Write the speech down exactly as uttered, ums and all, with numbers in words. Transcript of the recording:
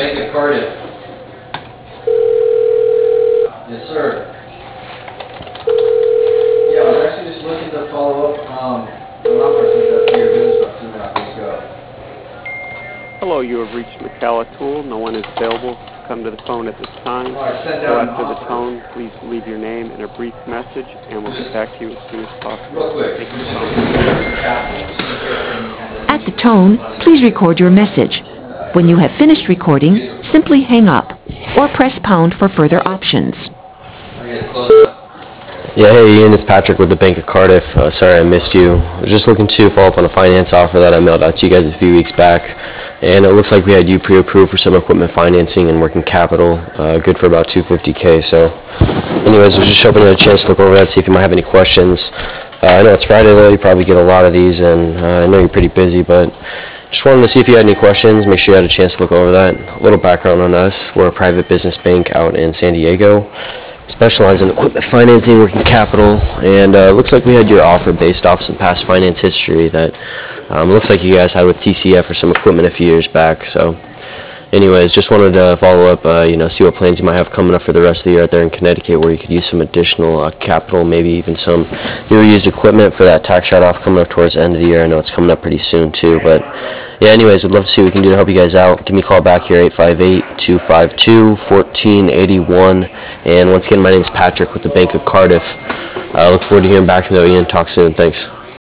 Bank of Cardiff. Yes, sir. Yeah, I was actually just looking to follow up. Um, I'm not going to send that to your business about two and a half weeks ago. Hello, you have reached McCalla Tool. No one is available to come to the phone at this time. Oh, I sent So out an after the offer. tone, please leave your name and a brief message, and we'll get back to you as soon as possible. Real quick. Thank you. At the tone, please record your message. When you have finished recording, simply hang up or press pound for further options. Yeah, hey Ian, it's Patrick with the Bank of Cardiff. Uh, sorry I missed you. I was just looking to follow up on a finance offer that I mailed out to you guys a few weeks back, and it looks like we had you pre-approved for some equipment financing and working capital, uh, good for about two hundred fifty K. So anyways, I was just hoping you had a chance to look over that, see if you might have any questions. Uh, I know it's Friday though, you probably get a lot of these, and uh, I know you're pretty busy, but just wanted to see if you had any questions, make sure you had a chance to look over that. A little background on us: we're a private business bank out in San Diego. Specialize in equipment financing, working capital, and uh, looks like we had your offer based off some past finance history that um, looks like you guys had with T C F for some equipment a few years back. So anyways, just wanted to follow up, uh, you know, see what plans you might have coming up for the rest of the year out there in Connecticut, where you could use some additional uh, capital, maybe even some new used equipment for that tax write-off coming up towards the end of the year. I know it's coming up pretty soon too, but yeah, anyways, we'd love to see what we can do to help you guys out. Give me a call back here, eight five eight, two five two, one four eight one. And once again, my name is Patrick with the Bank of Cardiff. I uh, look forward to hearing back from you, Ian. Talk soon. Thanks.